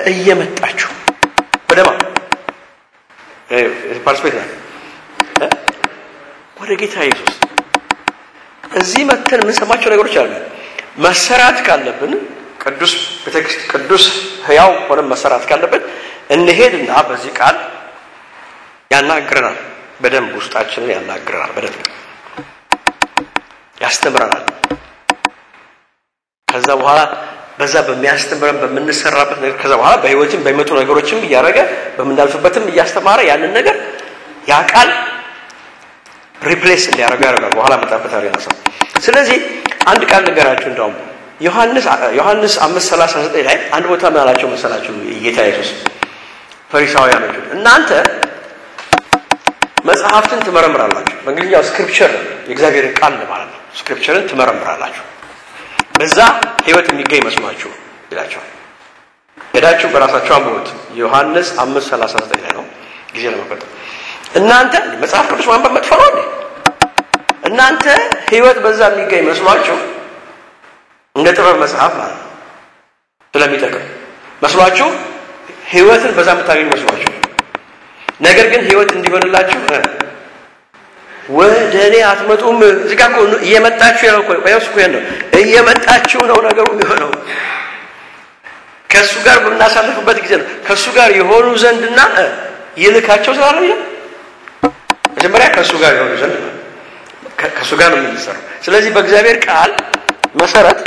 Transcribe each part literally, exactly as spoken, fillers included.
እየመጣችሁ ወደማ ፓርስፔክት ወደ ጌታ ኢየሱስ እዚህ መተን ምን ሰማቸው ነገሮች አሉ መሰራት ካለብን ቅዱስ በቴክስት ቅዱስ ሕያው ሆነ መሰራት ካለብን እንሄድና በዚህ ቃል ያናግረናል በደንብ ውስጣችንን ያናግረናል በደንብ ያስተምረናል ከዛ በኋላ በዛ በሚያስተምረን በመንሰራበት ነገር ከዛ በኋላ በህይወትም በመጡ ነገሮችም ያረጋ በመንዳልፍበትም ያስተማረ ያንን ነገር ያ ቃል ሪፕሌስ ሊያረጋ ያረጋ በኋላ መጣበት አሪያሳ ስለዚህ አንድ ቃል ነገራችሁ እንደው ዮሐንስ ዮሐንስ አምስት ሰላሳ ዘጠኝ ላይ አንድ ቦታ ማላቸው መሰላችሁ ጌታ ኢየሱስ ፈሪሳውያኖች እናንተ መጽሐፍትን ትመረምራላችሁ በእንግሊዝኛው ስክሪፕቸር የእግዚአብሔር ቃል ማለት ነው ስክሪፕቸርን ትመረምራላችሁ በዛ ህይወት የሚገኝ መስማችሁ ይላችሁ ሄዳችሁ በራሳችሁ አንብቡት ዮሐንስ አምስት ሰላሳ ዘጠኝ ላይ ነው ጊዜ ለመቆጠብ እናንተ መጽሐፍ ቅዱስ ማንበብ መጥፎ ነው እንዴ እናንተ ህይወት በዛ የሚገኝ መስሏችሁ እንደ ጥበብ መጽሐፍ ማለት ነው ስለሚጠቅም መስሏችሁ ህይወትን በዛ መታገኝ መስሏችሁ ነገር ግን ህይወት እንዲሆንላችሁ ወደኔ አትመጡም እዚህ ጋር ነው እየመጣችሁ ነው ቆይስ ቆይ ነው እየመጣችሁ ነው ነገሩ የሚሆነው ከሱ ጋር በእናሳልፍበት ጊዜ ነው ከሱ ጋር የሆኑ ዘንድና ይልካቸው ስላለ ነው መጀመሪያ ከሱ ጋር የሆኑ ዘንድ ከሱ ጋር ነው የሚሰራው ስለዚህ በእግዚአብሔር ቃል መሰረት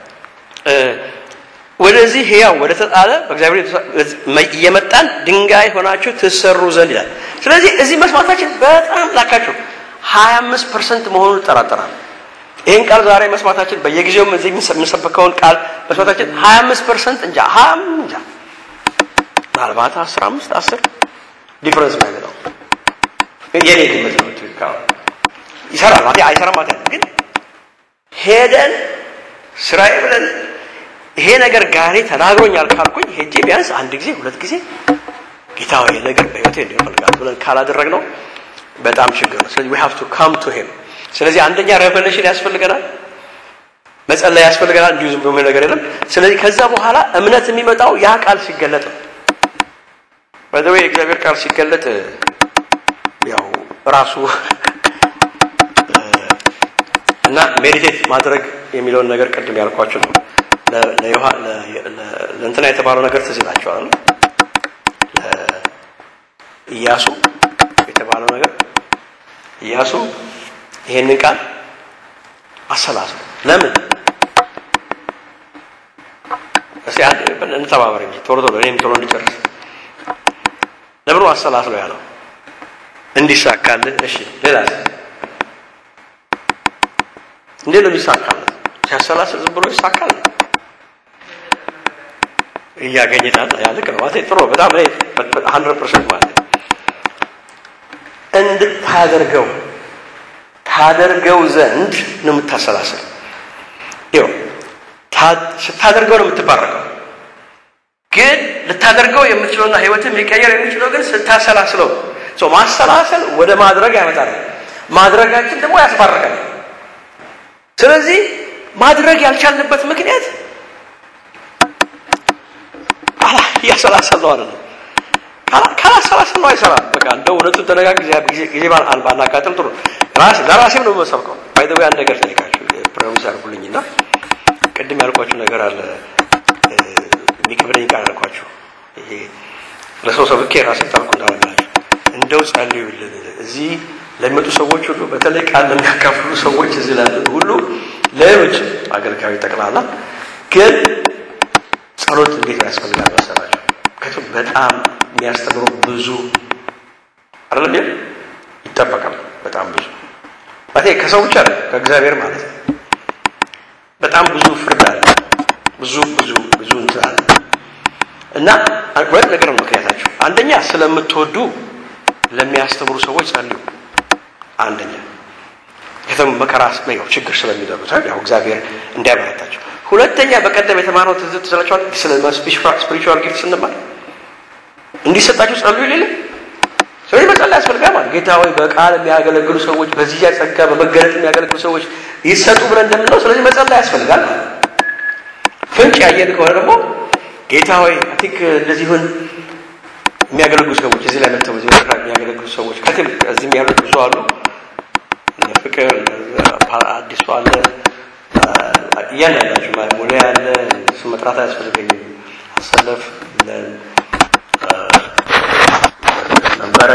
ወደዚህ ህያው ወደ ተጣለ በእግዚአብሔር እየመጣን ድንጋይ ሆናችሁ ተሰሩ ዘንድ ይላል ስለዚህ እዚህ መስማታችን በጣም ላካችሁ ሀያ አምስት ፐርሰንት መሆኑን ተራጠራል ይሄን ቃል ዛሬ መስማታችን በየጊዜው እዚህ የምንሰበከውን ቃል መስማታችን ሀያ አምስት ፐርሰንት እንጃ ሀምጃ ምናልባት አስራ አምስት አስር ዲፈረንስ ማለት ነው የኔ ግምት ነው ትክክል ይሰራል ማለት አይሰራም ማለት ግን ሄደን ስራዬ ብለን ይሄ ነገር ጋሪ ተናግሮኛል ካልኩኝ ሄጄ ቢያንስ አንድ ጊዜ ሁለት ጊዜ ጌታው ይሄ ነገር በህይወቴ እንዲፈልጋል ብለን ካላደረግነው በጣም ችግር ነው ስለዚህ we have to come to him ስለዚህ አንደኛ ሬቨሌሽን ያስፈልገናል መጸለይ ያስፈልገናል እንዲሁ ዝም ብሎ ነገር የለም ስለዚህ ከዛ በኋላ እምነት የሚመጣው ያ ቃል ሲገለጥ by the way እግዚአብሔር ቃል ሲገለጥ ያው ራሱ እና ሜዲቴት ማድረግ የሚለውን ነገር ቀድም ያልኳችሁ ነው ለዮሐን ለእንትና የተባለው ነገር ተዝላችኋል አይደል ለኢያሱ የተባለው ነገር ኢያሱ ይሄንን ቃል አሰላሰለ ለምን እዚህ አንድ እንተባበረ እንጂ ቶሎ ቶሎ እኔም ቶሎ እንድጨርስ ለምን አሰላሰለ ያለው እንዲሳካልህ እሺ ሌላ እንዴት ነው ይሳካል ሲያሰላስል ዝም ብሎ ይሳካል እያገኘታል ያልክ ነው ማለት ጥሩ በጣም ላይ መቶ ፐርሰንት ማለት እንድታደርገው ታደርገው ዘንድ ነው የምታሰላስል ይው ስታደርገው ነው የምትባረከው ግን ልታደርገው የምትችለውና ህይወትን ሊቀየር የሚችለው ግን ስታሰላስለው ሶ ማሰላሰል ወደ ማድረግ ያመጣል ማድረጋችን ደግሞ ያስባርካል ስለዚህ ማድረግ ያልቻልንበት ምክንያት አላ ያሰላሰለው አይደለም ካላሰላሰለው አይሰራም በቃ እንደው እውነቱን ተነጋግ ጊዜ ጊዜ ባል አልባላካተም ጥሩ ራስ ለራሴም ነው መሰብከው ባይ ዘ ወይ አንድ ነገር ጠይቃችሁ ፕሮሚስ አርጉልኝና ቅድም ያልኳችሁ ነገር አለ ሚከብረኝ ቃል አልኳችሁ ይሄ ለሰው ሰብኬ ራሴ ታልኩ እንዳወላችሁ እንደው ጸልዩልን እዚህ ለመጡ ሰዎች ሁሉ በተለይ ቃል ለሚያካፍሉ ሰዎች እዚህ ላይ ሁሉ ለሌሎች አገልጋዮች ተቀላላ ግን ጸሎት እንዴት ያስፈልጋል መሰላችሁ ከቱ በጣም የሚያስተምሩ ብዙ አይደለም ይተበቃል በጣም ብዙ ማለት ከሰው ብቻ ነው ከእግዚአብሔር ማለት ነው በጣም ብዙ ፍርድ አለ ብዙ ብዙ ብዙ እንትን እና አንድ ነገር ነው ምክንያታችሁ አንደኛ ስለምትወዱ ለሚያስተምሩ ሰዎች ጸልዩ አንደኛ ከተም መከራስ ነው ችግር ስለሚደርሱ ያው እግዚአብሔር እንዲያበረታቸው ሁለተኛ በቀደም የተማረው ትዝት ስለቻለ ስለ ስፒሪቹዋል ጊፍትስ እንማር እንዲሰጣችሁ ጸልዩ ይላል ስለዚህ መጸለይ ያስፈልጋል ማለት ጌታ ሆይ በቃል የሚያገለግሉ ሰዎች በዚህ ያጸጋ በመገለጥ የሚያገለግሉ ሰዎች ይሰጡ ብለን እንደምንለው ስለዚህ መጸለይ ያስፈልጋል ፍንጭ ያየን ከሆነ ደግሞ ጌታ ሆይ አይ ቲንክ እንደዚህ ሆን የሚያገለግሉ ሰዎች እዚህ ላይ መጥተው እዚህ ወጥራ የሚያገለግሉ ሰዎች ከትም እዚህም ያሉት ብዙ አሉ ፍቅር አዲስ አለ ያያላችሁ ማለት ሞላ ያለ ስመጥራት ያስፈልገኝ አሰለፍ ነበር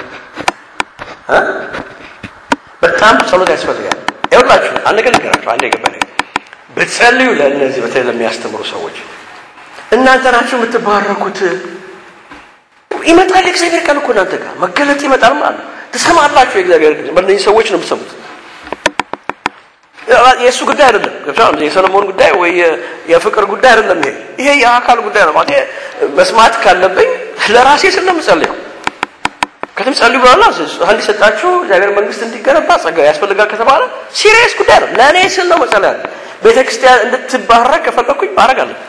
አ በጣም ጸሎት ያስፈልጋል ይኸውላችሁ አንድ ነገር ልንገራችሁ አንድ የገባኝ በጸልዩ ለእነዚህ በተለይ ለሚያስተምሩ ሰዎች እናንተ ናችሁ የምትባረኩት ይመጣል እግዚአብሔር ቃል እኮ እናንተ ጋር መገለጥ ይመጣል ማለት ተሰማላችሁ እግዚአብሔር በእነዚህ ሰዎች ነው የምትሰሙት የሱ ጉዳይ አይደለም ገብቷል የሰለሞን ጉዳይ ወይ የፍቅር ጉዳይ አይደለም ይሄ ይሄ የአካል ጉዳይ ነው ማለት መስማት ካለብኝ ለራሴ ስለምጸልየው ከተም ጸልዩ ብለና አንድ ሰጣችሁ እግዚአብሔር መንግስት እንዲገነባ ጸጋ ያስፈልጋል ከተባለ ሲሪየስ ጉዳይ ነው ለኔ ስለ ነው መጸለይ ቤተክርስቲያን እንድትባረክ ከፈለኩኝ ባረጋለሁ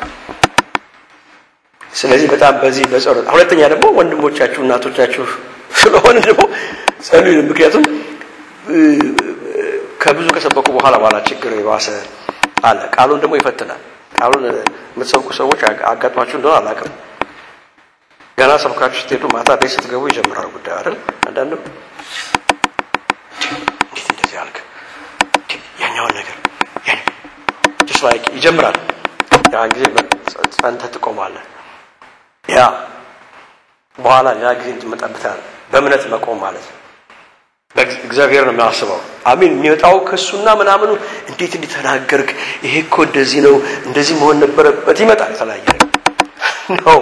ስለዚህ በጣም በዚህ በጸሎት ሁለተኛ ደግሞ ወንድሞቻችሁ እናቶቻችሁ ስለሆነ ደግሞ ጸልዩ ምክንያቱም ከብዙ ከሰበኩ በኋላ በኋላ ችግር ይዋሰ አለ ቃሉን ደግሞ ይፈትናል ቃሉን የምትሰብኩ ሰዎች አጋጥማችሁ እንደሆነ አላውቅም ገና ሰብካችሁ ስትሄዱ ማታ ቤት ስትገቡ ይጀምራል ጉዳይ አይደል አንዳንዱ እንዴት እንደዚህ አልክ ያኛው ነገር ያን just like ይጀምራል ያ ጊዜ ጸንተ ትቆማለህ ያ በኋላ ያ ጊዜ ትመጣበታል በእምነት መቆም ማለት በእግዚአብሔር ነው የሚያስበው አሜን የሚወጣው ከሱና ምናምኑ እንዴት እንዲተናገርክ ይሄ እኮ እንደዚህ ነው እንደዚህ መሆን ነበረበት ይመጣል ተላየ ነው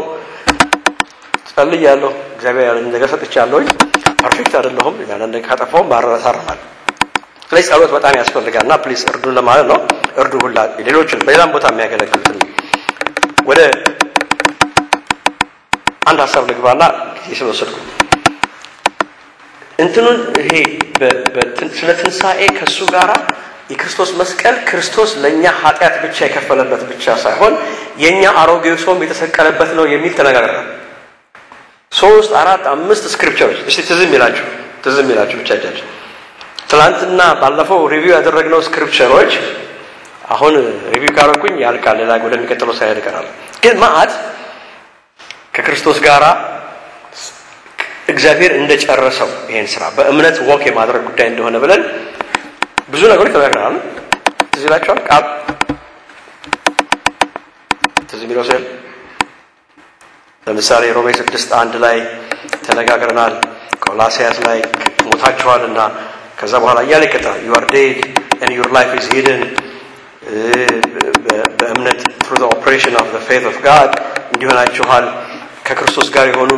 ጸልያለሁ እግዚአብሔር ያለኝ ነገር ሰጥቻለሁ ፐርፌክት አይደለሁም ያን ነገር ካጠፋው ማረሳራማል ስለዚህ ጸሎት በጣም ያስፈልጋልና ፕሊዝ እርዱ ለማለት ነው እርዱ ሁላ ሌሎችን በሌላም ቦታ የሚያገለግሉትን ወደ አንድ ሐሳብ ልግባና ይሰበሰብኩ እንትኑን ይሄ በስለ ትንሳኤ ከሱ ጋራ የክርስቶስ መስቀል ክርስቶስ ለኛ ኃጢያት ብቻ የከፈለበት ብቻ ሳይሆን የኛ አሮጌው ሰውም የተሰቀለበት ነው የሚል ተነጋግረናል ሶስት አራት አምስት ስክሪፕቸሮች እሺ ትዝም ይላችሁ ትዝም ይላችሁ ብቻ ጃጅ ትላንትና ባለፈው ሪቪው ያደረግነው ስክሪፕቸሮች አሁን ሪቪው ካረኩኝ ያልቃል ሌላ ወደ የሚቀጥለው ሳይሄድ ይቀራል ግን ማአት ከክርስቶስ ጋራ እግዚአብሔር እንደጨረሰው ይሄን ስራ በእምነት ወክ የማድረግ ጉዳይ እንደሆነ ብለን ብዙ ነገሮች ተናግረናል እዚህ ላችኋል ቃል እዚህ ሚለው ሰል ለምሳሌ ሮሜ ስድስት አንድ ላይ ተነጋግረናል ቆላሲያስ ላይ ሞታችኋልና ከዛ በኋላ ያለ ከታ you are dead and your life is hidden በእምነት through the operation of the faith of God እንዲሆናችኋል ከክርስቶስ ጋር የሆኑ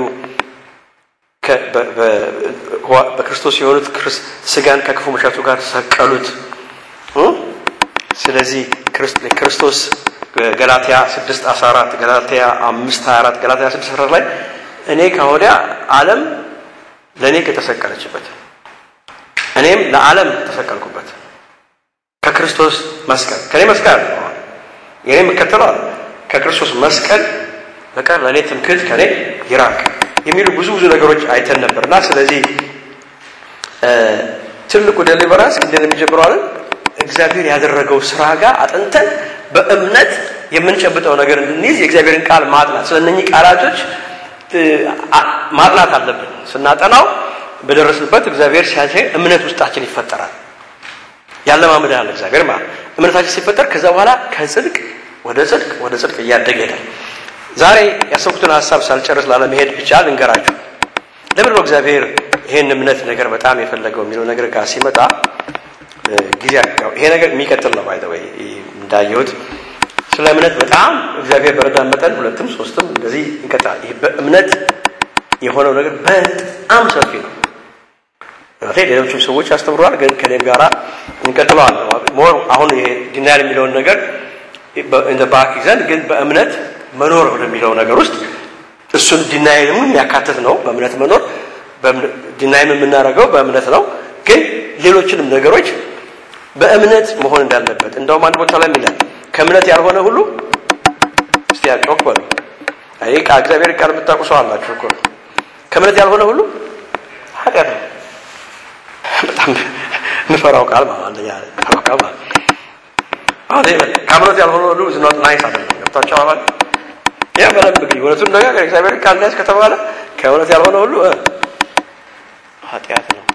በክርስቶስ የሆኑት ስጋን ከክፉ መሻቱ ጋር ሰቀሉት ስለዚህ ክርስቶስ ገላትያ ስድስት አስራ አራት ገላትያ አምስት ሃያ አራት ገላትያ ስድስት አስራ አራት ላይ እኔ ከወዲያ ዓለም ለኔ ከተሰቀለችበት እኔም ለዓለም ተሰቀልኩበት ከክርስቶስ መስቀል ከኔ መስቀል የኔ መከተለው ከክርስቶስ መስቀል በቀር ለኔ ትምክህት ከኔ ይራቅ የሚሉ ብዙ ብዙ ነገሮች አይተን ነበርና ስለዚህ ትልቁ ዴሊቨራንስ እንደሚጀምረው አይደል እግዚአብሔር ያደረገው ስራ ጋር አጥንተን በእምነት የምንጨብጠው ነገር እንድንይዝ የእግዚአብሔርን ቃል ማጥናት ስለነኚህ ቃላቶች ማጥናት አለብን ስናጠናው በደረስንበት እግዚአብሔር ሲያሳይ እምነት ውስጣችን ይፈጠራል ያለማመዳል እግዚአብሔር ማለት እምነታችን ሲፈጠር ከዛ በኋላ ከጽድቅ ወደ ጽድቅ ወደ ጽድቅ እያደገ ይሄዳል ዛሬ ያሰብኩትን ሐሳብ ሳልጨርስ ላለመሄድ ብቻ ልንገራችሁ ለምን ነው እግዚአብሔር ይሄን እምነት ነገር በጣም የፈለገው የሚለው ነገር ጋር ሲመጣ ጊዜ ያው ይሄ ነገር የሚቀጥል ነው ባይ ዘ ወይ እንዳየሁት ስለ እምነት በጣም እግዚአብሔር በረዳን መጠን ሁለትም ሶስትም እንደዚህ ይቀጥላል ይሄ በእምነት የሆነው ነገር በጣም ሰፊ ነው አሁን ሌሎችም ሰዎች አስተምሯል ግን ከኔም ጋራ እንቀጥላለን ሞር አሁን ይሄ ዲናይል የሚለውን ነገር in the back ይዘን ግን በእምነት መኖር ወደሚለው ነገር ውስጥ እሱን ዲናይልም የሚያካትት ነው በእምነት መኖር ዲናይም የምናደርገው በእምነት ነው ግን ሌሎችንም ነገሮች በእምነት መሆን እንዳለበት እንደውም አንድ ቦታ ላይ ይላል ከእምነት ያልሆነ ሁሉ እስቲ ያቆቅ በሉ አይ ከእግዚአብሔር ቃል የምታውቁ አላችሁ እኮ ከእምነት ያልሆነ ሁሉ ኃጢአት ነው በጣም ምፈራው ቃል ማለት አንደኛ ፈራው ቃል ማለት አሁን ከእምነት ያልሆነ ሁሉ is not nice አይደለም ገብታችኋል ያ ማለት እንግዲህ ወለቱን ነገር እግዚአብሔር ካንዳስ ከተባለ ከእውነት ያልሆነ ሁሉ ኃጢአት ነው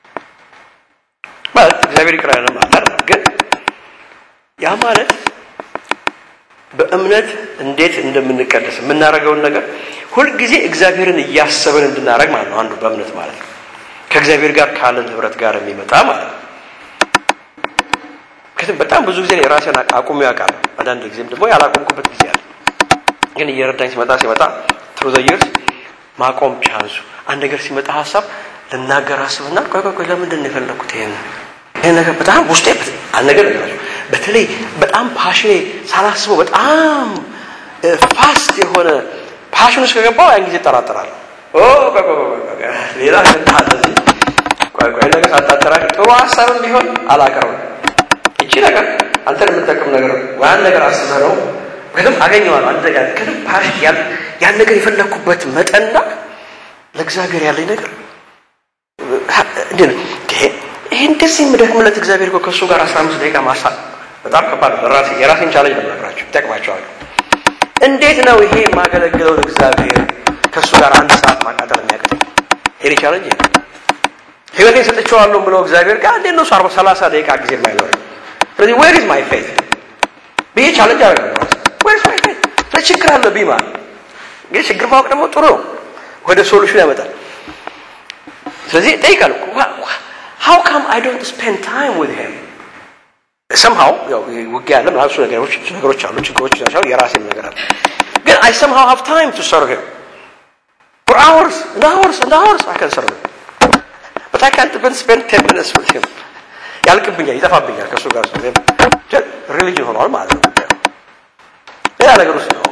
ማለት እግዚአብሔር ይቅራል ማለት ነው። ግን ያ ማለት በእምነት እንዴት እንደምንቀደስ የምናረጋውን ነገር ሁሉ ጊዜ እግዚአብሔርን ያያሰበን እንድናረግ ማለት ነው። አንዱ በእምነት ማለት ነው ከእግዚአብሔር ጋር ካለን ህብረት ጋር የሚመጣ ማለት ነው። ከዚህ በጣም ብዙ ጊዜ የራሴን አቁም ያውቃል። አንዳንድ ጊዜም ደግሞ ያላቆምኩበት ጊዜ አለ። ግን እየረዳኝ ሲመጣ ሲመጣ through the years ማቆም ቻንሱ አንድ ነገር ሲመጣ ሐሳብ ለናገር አስብና ቆይ ቆይ ለምንድን ነው የፈለኩት ይሄን ይሄን ነገር በጣም ውስጤ አንድ ነገር ነው በተለይ በጣም ፓሽኔ ሳላስበው በጣም ፋስት የሆነ ፓሽን ውስጥ ከገባው ያን ጊዜ ተራጠራለሁ። ኦ ቆይ ቆይ ቆይ ሌላ እንታዘዝ ቆይ ቆይ ነገር አጣጣራክ ጥሩ ሐሳብም ቢሆን አላቀርም እቺ ነገር አንተን የምትጠቅም ነገር ዋን ነገር አስበረው ግን አገኘዋለሁ አንተ ጋር ግን ፓሽ ያን ነገር የፈለኩበት መጠንና ለእግዚአብሔር ያለኝ ነገር እንዴ ይሄ እንደዚህ ምደክምለት እግዚአብሔር እኮ ከሱ ጋር አስራ አምስት ደቂቃ ማሳ በጣም ከባድ ለራሴ የራሴን ቻሌንጅ ለማድረጋችሁ ተቀባጫዋለሁ። እንዴት ነው ይሄ ማገለግለው እግዚአብሔር ከሱ ጋር አንድ ሰዓት ማቃጠል የሚያቀጥል ይሄ ቻሌንጅ ህይወቴን ሰጥቼዋለሁ ብሎ እግዚአብሔር ጋር እንዴት ነው አርባ ሰላሳ ደቂቃ ጊዜ የማይኖር ስለዚህ where is my faith ይሄ ቻሌንጅ አደረገው where is my faith ለችግር አለ ቢማ ግን ችግር ማወቅ ደግሞ ጥሩ ነው ወደ ሶሉሽን ያመጣል። ስለዚህ ጠይቃለሁ how come I don't spend time with him somehow ያው ውጊያ አለ ማለት ነው ነገሮች ነገሮች አሉ ችግሮች ናቸው የራሴም ነገር አለ ግን I somehow have time to serve him for hours and hours and hours I can serve him but I can't even spend ten minutes with him ያልቅብኛል ይጠፋብኛል ከሱ ጋር ሪሊጅን ሆኗል ማለት ነው። ያ ነገር ውስጥ ነው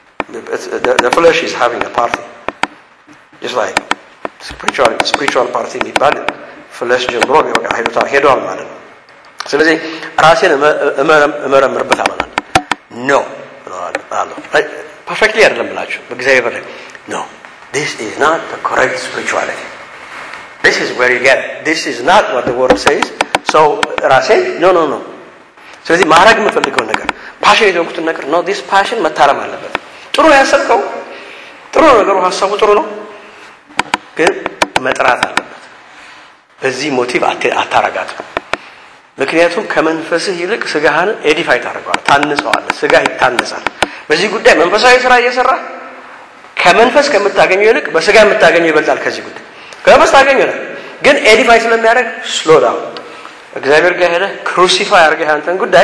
the flesh is having a party just like spiritual spiritual party የሚባል ፍለሽ ጀምሮ ነው ሄዶታ ሄዷል ማለት ነው። ስለዚህ ራሴን እመረምርበት አማናል no አሎ perfectly አይደለም ብላችሁ በእግዚአብሔር ላይ no this is not the correct spirituality this is where you get this is not what the word says so ራሴን no no no ስለዚህ ማረግ የምፈልገው ነገር ፓሽን የሆንኩት ነገር no this passion መታረም አለበት። ጥሩ ያሰብከው ጥሩ ነገሩ ሐሳቡ ጥሩ ነው ግን መጥራት አለበት። በዚህ ሞቲቭ አታረጋት ምክንያቱም ከመንፈስህ ይልቅ ስጋህን ኤዲፋይ ታረጋዋለህ ታንጸዋለህ ስጋ ይታነጻል። በዚህ ጉዳይ መንፈሳዊ ስራ እየሰራ ከመንፈስ ከምታገኘው ይልቅ በስጋ የምታገኘው ይበልጣል። ከዚህ ጉዳይ ከመንፈስ ታገኘው ግን ኤዲፋይ ስለሚያደርግ ስሎ ዳውን እግዚአብሔር ጋር ሄደህ ክሩሲፋይ አድርገህ አንተን ጉዳይ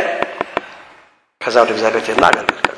ከዛ ወደ እግዚአብሔር ተናገር ከዛ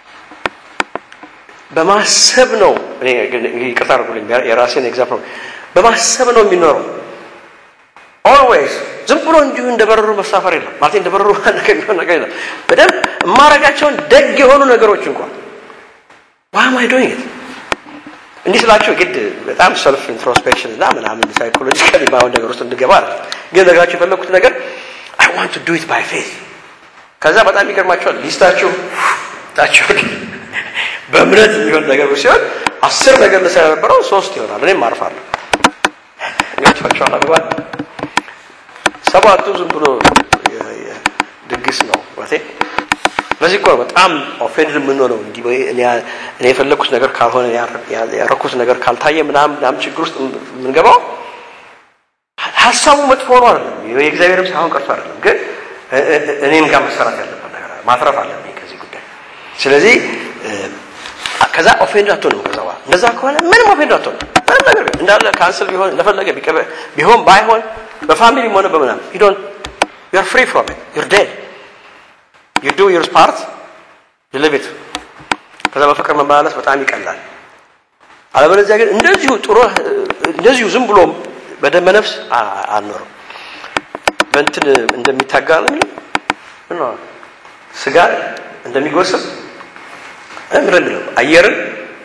በማሰብ ነው እኔ ይቅርታ አድርጉልኝ የራሴን ኤግዛምፕል በማሰብ ነው የሚኖረው always ዝም ብሎ እንዲሁ እንደበረሩ መሳፈር የለም ማለት እንደበረሩ ነገር ነው ነገር የለም። በደንብ ማረጋቸውን ደግ የሆኑ ነገሮች እንኳን why am I doing it እንዲህ ስላችሁ ግድ በጣም self introspection እና ምናምን psychologically ባው ነገር ውስጥ እንድገባ አይደል ግን ነገራችሁ የፈለኩት ነገር I want to do it by faith ከዛ በጣም ይገርማችኋል ሊስታችሁ ታችሁ በእምነት የሚሆን ነገር ሲሆን አስር ነገር ለሰበረው ሶስት ይሆናል እኔም አርፋለሁ ያቻቻው አባል ሰባቱ ዝም ብሎ ድግስ ነው ማለት ለዚህ እኮ በጣም ኦፌንድ ምን ነው እንዴ እኔ እኔ የፈለኩት ነገር ካልሆነ ያረኩት ነገር ካልታየ ምናምን ምናምን ችግር ውስጥ ምንገባው ሐሳቡ መጥፎ ነው አይደለም የእግዚአብሔርም ሳይሆን ቀርቶ አይደለም ግን እኔም ጋር መሰራት ያለበት ነገር ማትረፍ አለብኝ ከዚህ ጉዳይ። ስለዚህ ከዛ ኦፌንድ አትሆንም ከዛው እንደዛ ከሆነ ምንም ኦፌንድ አትሆንም ምንም ነገር እንዳለ ካንሰል ቢሆን ለፈለገ ቢሆን ባይሆን በፋሚሊ ሆነ በመናም you don't you are free from it you're dead you do your part you live it ከዛ በፍቅር መመላለስ በጣም ይቀላል። አለበለዚያ ግን እንደዚሁ ጥሩ እንደዚሁ ዝም ብሎ በደም ነፍስ አልኖርም በእንትን እንደሚታጋል ምን ነው ስጋ እንደሚጎስም እምረን ነው አየርን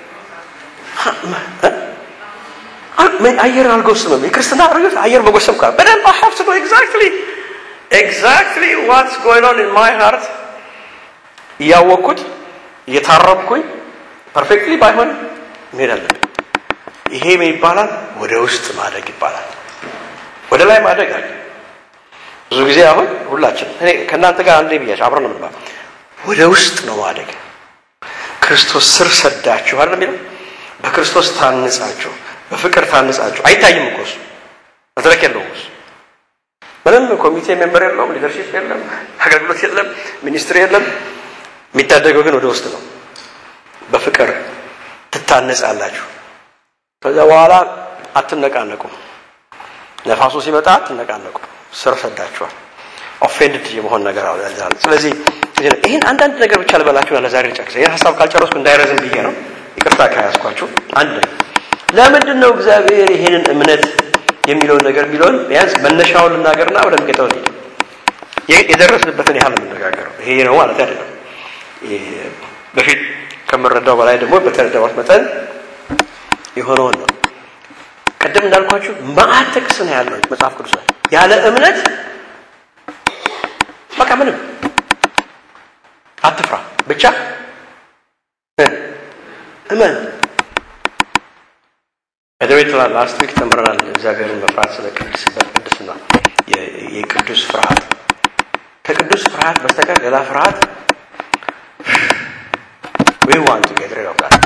ምን አየር አልጎስምም የክርስቲና አርገት አየር በጎስም ካል but I have to know exactly exactly what's going on in my heart ያወኩት የታረብኩኝ perfectly ባይሆን ምን ይሄ ምን ይባላል ወደ ውስጥ ማደግ ይባላል ወደ ላይ ማደግ አለ። ብዙ ጊዜ አሁን ሁላችን እኔ ከናንተ ጋር አንዴ ብያች አብረን ነው ማለት ወደ ውስጥ ነው ማደግ በክርስቶስ ስር ሰዳችሁ አይደል የሚለው በክርስቶስ ታንጻችሁ በፍቅር ታንጻችሁ አይታይም እኮ እሱ መድረክ የለውም እሱ ምንም ኮሚቴ ሜምበር የለውም ሊደርሺፕ የለም አገልግሎት የለም ሚኒስትሪ የለም የሚታደገው ግን ወደ ውስጥ ነው በፍቅር ትታነጻላችሁ ከዛ በኋላ አትነቃነቁ ነፋሱ ሲመጣ አትነቃነቁ ስር ሰዳችኋል ኦፌንድድ የመሆን ነገር አለ ያዛል ስለዚህ ይሄን አንዳንድ ነገር ብቻ ልበላችሁና ለዛሬ ጨርሰ ይሄን ሐሳብ ካልጨረስኩ እንዳይረዝም ብዬ ነው ይቅርታ ካያስኳችሁ አንድ ለምንድን ነው እግዚአብሔር ይሄንን እምነት የሚለው ነገር ቢሎን ቢያንስ መነሻውን ልናገርና ወደ ምቀጠው ነው የደረስንበትን ያህል እንነጋገረው ይሄ ነው ማለት አይደለም በፊት ከመረዳው በላይ ደግሞ በተረዳው መጠን የሆነው ነው ቀደም እንዳልኳችሁ ማአት ጥቅስ ነው ያለው መጽሐፍ ቅዱስ ላይ ያለ እምነት በቃ ምንም አትፍራ ብቻ እመን እደቤትላ ላስት ዊክ ተምረናል እግዚአብሔርን መፍራት ስለ ቅድስና የቅዱስ ፍርሃት ከቅዱስ ፍርሃት በስተቀር ሌላ ፍርሃት we want to get rid of that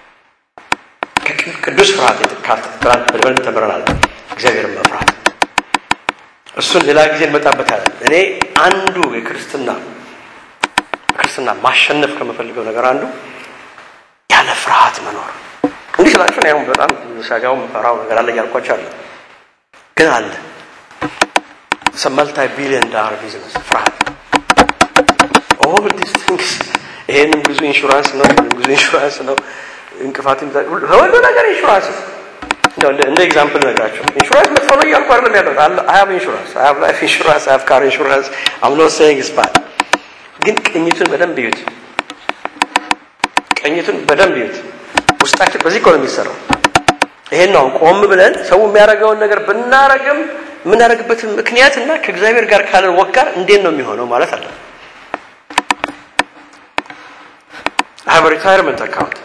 ቅዱስ ፍርሃት የተካተተ በደንብ ተምረናል እግዚአብሔርን መፍራት እሱን ሌላ ጊዜ እንመጣበታለን እኔ አንዱ የክርስትና ክርስትና ማሸነፍ ከመፈልገው ነገር አንዱ ያለ ፍርሃት መኖር እንዴ ስላችሁ ነው በጣም ሻጋው ፈራው ነገር አለ ያልኳችሁ አለ ግን አለ ሰማልታይ ቢሊየን ዳር ቢዝነስ ፍርሃት all these things ይሄንን ብዙ ኢንሹራንስ ነው ብዙ ኢንሹራንስ ነው እንቅፋትም ሁሉ ነገር ኢንሹራንስ ነው እንደ ኤግዛምፕል ነግራችሁ ኢንሹራንስ መጥፎ ነው ያልኩ አይደለም ያለው I have insurance I have life insurance I have car insurance I'm not saying it's bad ግን ቅኝቱን በደንብ ይዩት ቅኝቱን በደንብ ይዩት ውስጣችን በዚህ ኮን የሚሰራው ይሄን ነው ቆም ብለን ሰው የሚያረጋውን ነገር ብናረግም ምን ያረግበት ምክንያትና ከእግዚአብሔር ጋር ካለን ወጋር እንዴት ነው የሚሆነው ማለት አለ I have a retirement account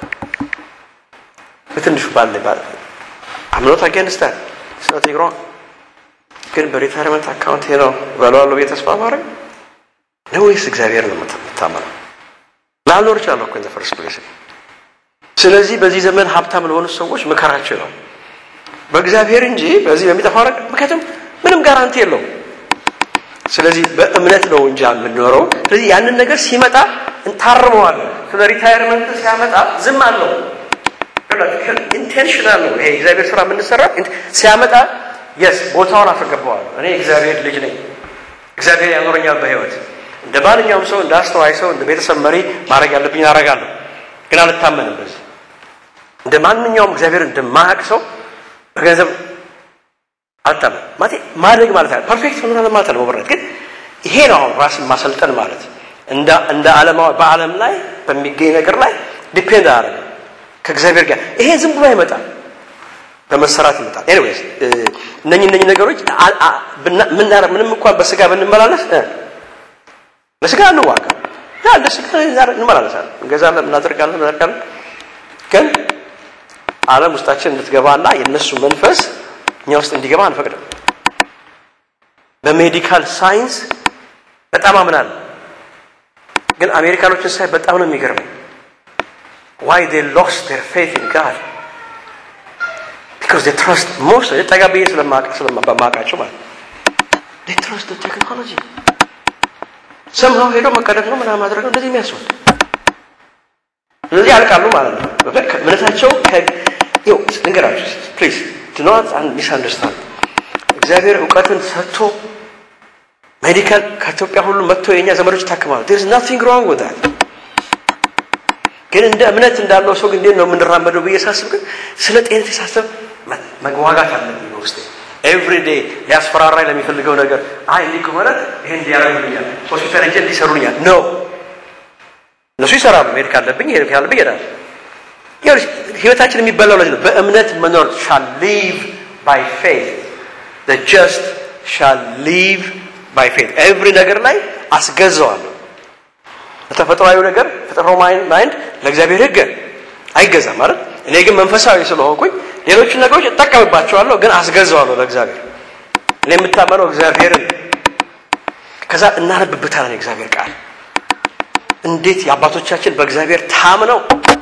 በትንሹ ባለ ባለ I'm not against that it's nothing wrong ግን በሪታይርመንት አካውንት ሄዶ ባሏለው የተስፋ ማድረግ ነው ወይስ እግዚአብሔር ነው የምታመነው ላልኖር ይችላል እኮ እንደ ፈርስት ፕሌስ ስለዚህ በዚህ ዘመን ሀብታም ለሆኑ ሰዎች መከራቸው ነው በእግዚአብሔር እንጂ በዚህ በሚጠፋው ነገር ምክንያቱም ምንም ጋራንቲ የለውም ስለዚህ በእምነት ነው እንጂ የምንኖረው ስለዚህ ያንን ነገር ሲመጣ እንታርመዋለን ስለ ሪታይርመንት ሲያመጣ ዝም አለው ኢንቴንሽናል ነው ይሄ እግዚአብሔር ስራ ምን ሰራ ሲያመጣ yes ቦታውን አፈገባዋል እኔ እግዚአብሔር ልጅ ነኝ እግዚአብሔር ያኖረኛል በህይወት እንደ ባልኛው ሰው እንዳስተዋይ ሰው እንደ ቤተሰብ መሪ ማድረግ ያለብኝ አረጋለሁ ግን አልታመንም በዚህ እንደ ማንኛውም እግዚአብሔር እንደማያውቅ ሰው በገንዘብ አልታመንም ማለት ማድረግ ማለት አይደለም ፐርፌክት ሆኖ ማለት ነው ወበረት ግን ይሄ ነው ራስን ማሰልጠን ማለት እንደ እንደ ዓለማው በዓለም ላይ በሚገኝ ነገር ላይ ዲፔንድ አደረገ ከእግዚአብሔር ጋር ይሄ ዝም ብሎ አይመጣም በመሰራት ይመጣል ኤኒዌይስ እነኚህ እነኚህ ነገሮች ምን ናረ ምንም እንኳን በስጋ ብንመላለስ ለስጋ ነው ዋጋ ያ ለስጋ እንመላለሳለን እንገዛለን እናደርጋለን እናደርጋለን ግን ዓለም ውስጣችን እንድትገባና የነሱ መንፈስ እኛ ውስጥ እንዲገባ አንፈቅድም በሜዲካል ሳይንስ በጣም አምናለሁ ግን አሜሪካኖችን ሳይ በጣም ነው የሚገርመኝ why they lost their faith in God because they trust most of the tagabiye ስለማቀ ስለማባማቃቸው ማለት they trust the technology somehow ሄዶ መቀደም ነው ምናምን ማድረግ ነው እንደዚህ የሚያስወጥ ስለዚህ አልቃሉ ማለት ነው በቃ ምንታቸው ከዩ ንገራችሁ please do not misunderstand እግዚአብሔር ዕውቀትን ሰጥቶ ሜዲካል ከኢትዮጵያ ሁሉ መጥቶ የኛ ዘመዶች ታከማሉ there is nothing wrong with that ግን እንደ እምነት እንዳለው ሰው ግን ነው የምንራመደው በየሳስብ ግን ስለ ጤንነት ሳስብ መግዋጋት አለብኝ ውስጤ every day ሊያስፈራራይ ለሚፈልገው ነገር አይ እንዲህ ከሆነ ይሄን እንዲያረጋግልኛል ሆስፒታል እንጂ እንዲሰሩልኛል no ነሱ ይሰራሉ ሜዲካል አለብኝ ይሄ ያለብኝ ይላል ህይወታችን የሚበላው ለዚህ ነው በእምነት መኖር shall live by faith the just shall live by faith every ነገር ላይ አስገዛዋለሁ ተፈጥሯዊ ነገር ተፈጥሮ ማይንድ ለእግዚአብሔር ህግ አይገዛም ማለት እኔ ግን መንፈሳዊ ስለሆንኩኝ ሌሎች ነገሮች ተጠቀምባቸዋለሁ ግን አስገዛዋለሁ ለእግዚአብሔር እኔ የምታመነው እግዚአብሔርን ከዛ እናነብበታለን እግዚአብሔር ቃል እንዴት ያባቶቻችን በእግዚአብሔር ታምነው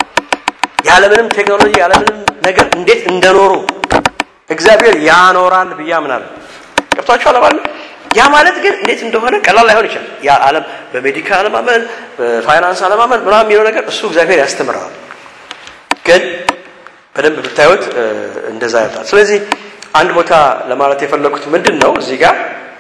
ያለምንም ቴክኖሎጂ ያለምንም ነገር እንዴት እንደኖሩ እግዚአብሔር ያኖራል ብያምናለሁ። ገብቷችኋል ማለት ያ ማለት ግን እንዴት እንደሆነ ቀላል ላይሆን ይችላል። ያ ዓለም በሜዲካል ማመን በፋይናንስ ማመን ምናምን የሚለው ነገር እሱ እግዚአብሔር ያስተምራል። ግን በደንብ ብታዩት እንደዛ ያጣል። ስለዚህ አንድ ቦታ ለማለት የፈለኩት ምንድነው እዚህ ጋር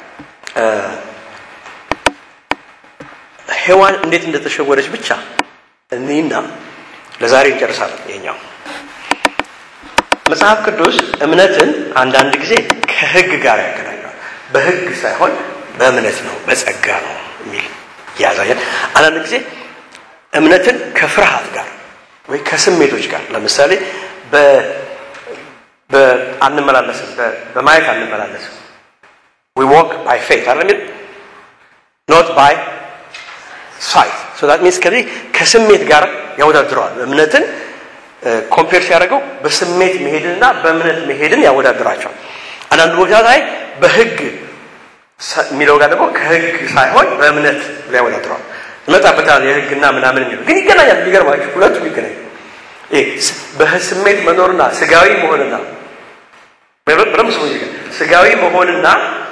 ሔዋን እንዴት እንደተሸወደች ብቻ እኔና ለዛሬ እንጨርሳለን። የኛው መጽሐፍ ቅዱስ እምነትን አንዳንድ ጊዜ ከሕግ ጋር ያገናኛል። በሕግ ሳይሆን በእምነት ነው በጸጋ ነው የሚል ያዛያል። አንዳንድ ጊዜ እምነትን ከፍርሃት ጋር ወይ ከስሜቶች ጋር ለምሳሌ በ በአንመላለስም በማየት አንመላለስም we walk by faith አይደል not by sight so that means ከዚህ ከስሜት ጋር ያወዳድራል። እምነትን ኮምፔር ሲያደርገው በስሜት መሄድና በእምነት መሄድን ያወዳድራቸዋል። አንዳንድ ቦታ ላይ በሕግ የሚለው ጋር ደግሞ ከሕግ ሳይሆን በእምነት ላይ ያወዳድራል። መጣበታል የሕግና ምናምን ነው ግን ይገናኛል። ይገርማችሁ ሁለቱም ይገናኛል። ይሄ በስሜት መኖርና ስጋዊ መሆንና በረምስ ነው ይገኛል። ስጋዊ መሆንና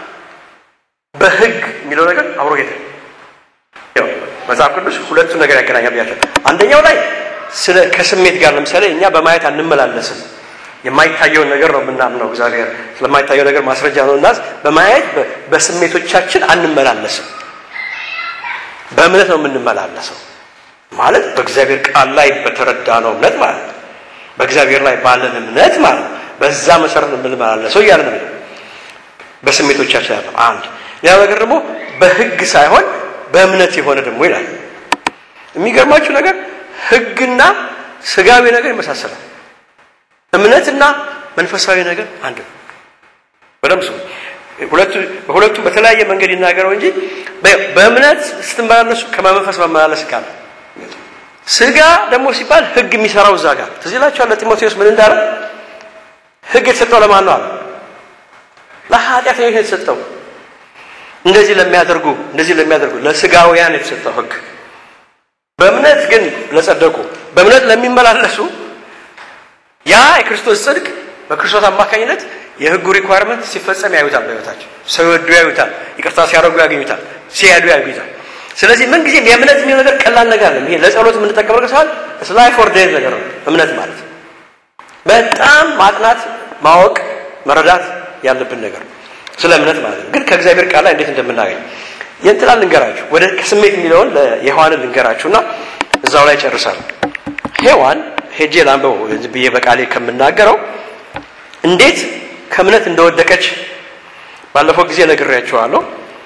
በሕግ የሚለው ነገር አብሮ ይሄዳል። ያው መጽሐፍ ቅዱስ ሁለቱ ነገር ያገናኛል ብያለሁ። አንደኛው ላይ ስለ ከስሜት ጋር ለምሳሌ እኛ በማየት አንመላለስም የማይታየውን ነገር ነው የምናምነው። እግዚአብሔር ስለማይታየው ነገር ማስረጃ ነውና በማየት በስሜቶቻችን አንመላለስም በእምነት ነው የምንመላለሰው ማለት በእግዚአብሔር ቃል ላይ በተረዳነው እምነት ማለት ነው። በእግዚአብሔር ላይ ባለን እምነት ማለት ነው። በዛ መሰረት ነው የምንመላለሰው እያለ ነው በስሜቶቻችን ያለው አንድ ያ ነገር ደግሞ በሕግ ሳይሆን በእምነት የሆነ ደግሞ ይላል። የሚገርማችሁ ነገር ሕግና ስጋዊ ነገር ይመሳሰላል። እምነትና መንፈሳዊ ነገር አንድ ነው። በደምብ ሁለቱ ሁለቱ በተለያየ መንገድ ይናገረው እንጂ በእምነት ስትመላለሱ ከመንፈስ መመላለስ ጋር ስጋ ደግሞ ሲባል ሕግ የሚሰራው እዛ ጋር ትዝ ይላችኋል። ለጢሞቴዎስ ምን እንዳለ ሕግ የተሰጠው ለማን ነው አለ? ለኃጢአተኞች የተሰጠው እንደዚህ ለሚያደርጉ እንደዚህ ለሚያደርጉ ለስጋውያን የተሰጠው ሕግ። በእምነት ግን ለጸደቁ በእምነት ለሚመላለሱ ያ የክርስቶስ ጽድቅ በክርስቶስ አማካኝነት የሕጉ ሪኳየርመንት ሲፈጸም ያዩታል። በሕይወታቸው ሲወዱ ያዩታል። ይቅርታ ሲያደርጉ ያገኙታል። ሲያዱ ያገኙታል። ስለዚህ ምን ጊዜም የእምነት የሚለው ነገር ቀላል ነገር አይደለም። ይሄ ለጸሎት የምንጠቀመው ነገር ሳይሆን it's life or death ነገር ነው እምነት ማለት። በጣም ማጥናት ማወቅ መረዳት ያለብን ነገር ስለ እምነት ማለት ነው። ግን ከእግዚአብሔር ቃል ላይ እንዴት እንደምናገኝ የእንትላል ልንገራችሁ። ወደ ከስሜት የሚለውን ለሔዋንን ልንገራችሁና እዛው ላይ ጨርሳለሁ። ሔዋን ሄጄ ላምበው ብዬ በቃሌ ከምናገረው እንዴት ከእምነት እንደወደቀች ባለፈው ጊዜ ነግሬያችኋለሁ።